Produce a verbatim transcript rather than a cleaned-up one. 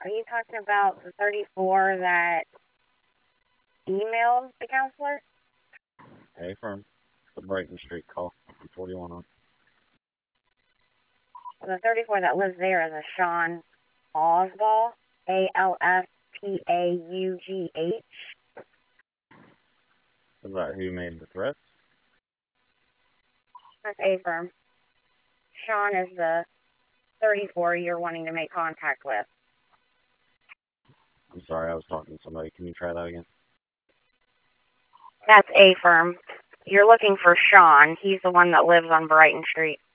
Are you talking about the thirty-four that emailed the counselor? Hey, from the Brighton Street call. forty-one on. The thirty-four that lives there is a Sean Osball, A L S P A U G H. Is that who made the threats? That's A firm. Sean is the thirty-four you're wanting to make contact with. I'm sorry, I was talking to somebody. Can you try that again? That's A firm. You're looking for Sean. He's the one that lives on Brighton Street.